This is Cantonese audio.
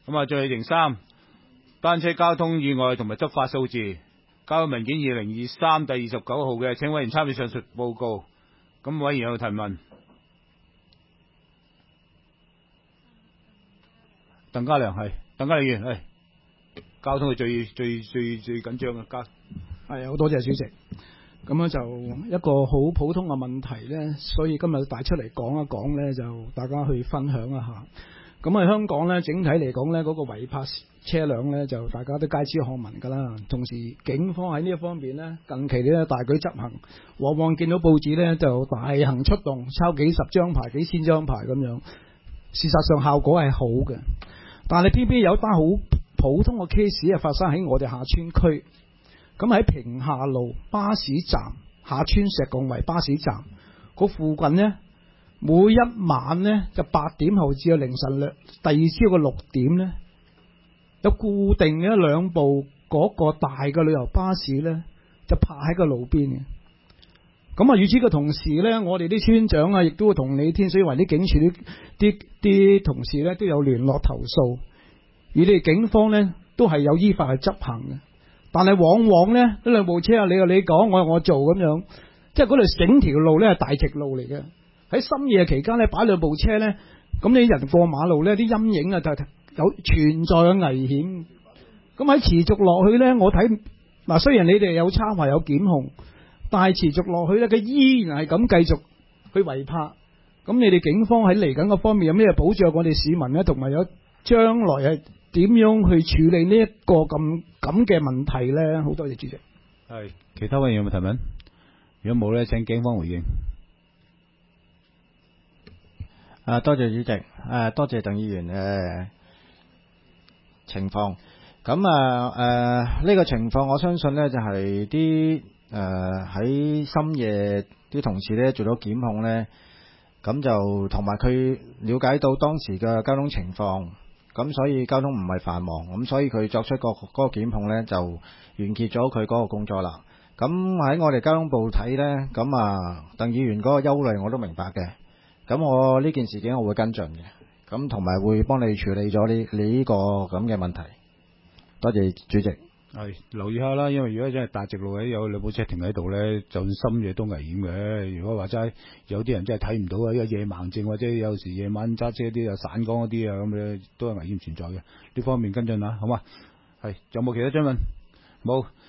咁啊，最後零三單車交通意外同埋執法數字，交通文件2023第29號嘅，請委員參與上述報告。咁委員有提問。鄧家良係，鄧家良議員係，交通係最緊張嘅交。 係好多謝主席。咁樣就一個好普通嘅問題咧，所以今日帶出嚟講一講咧，就大家去分享一下。咁喺香港咧，整體嚟講咧，嗰個違泊車輛咧，就大家都街知巷聞㗎啦。同時，警方喺呢一方面咧，近期咧大舉執行，往往見到報紙咧就大行出動，抄幾十張牌、幾千張牌咁樣。事實上效果係好嘅，但係偏偏有單好普通嘅 case 係發生喺我哋下村區。咁喺屏廈路巴士站下村石拱圍巴士站嗰附近呢，每一晚呢就8點後至到凌晨第二朝嘅6點呢，有固定嘅2部嗰個大嘅旅遊巴士呢，就泊喺個路邊嘅。咁啊，與此嘅同時呢，我哋啲村長啊，亦都會同你天水圍啲警署啲同事呢，都有聯絡投訴，而你哋警方呢，都係有依法去執行嘅。但係往往呢2部車啊，你講，我做咁樣，即係嗰度整條路呢係大直路嚟嘅。喺深夜期間呢，擺2部車呢，咁你人過馬路呢，啲陰影啊就有存在嘅危險。咁喺持續落去呢，我睇嗱，雖然你哋有抄牌有檢控，但係持續落去呢，佢依然係咁繼續去違泊。咁你哋警方喺嚟緊嗰方面有咩保障我哋市民呢？同埋有將來係點樣去處理呢一個咁嘅問題呢？好多謝主席。 係，其他委員有冇提問？如果冇呢，請警方回應。 多謝主席，多謝鄧議員情況。咁呢個情況，我相信呢就係啲喺深夜啲同事呢做咗檢控呢，咁就同埋佢了解到當時嘅交通情況。咁所以交通唔係繁忙，咁所以佢作出嗰個檢控呢，就完結咗佢嗰個工作啦。咁喺我哋交通部睇呢，咁鄧議員嗰個憂慮我都明白嘅。咁我呢件事件我會跟進嘅，咁同埋會幫你處理咗你呢個咁嘅問題。多謝主席。 係留意下啦，因為如果真係大直路咧，有2部車停喺度咧，就算深夜都危險嘅。如果話齋有啲人真係睇唔到啊，因為夜盲症或者有時夜晚揸車啲啊散光嗰啲啊，咁咧都係危險存在嘅。呢方面跟進下，好嘛？係，有冇其他質問？冇。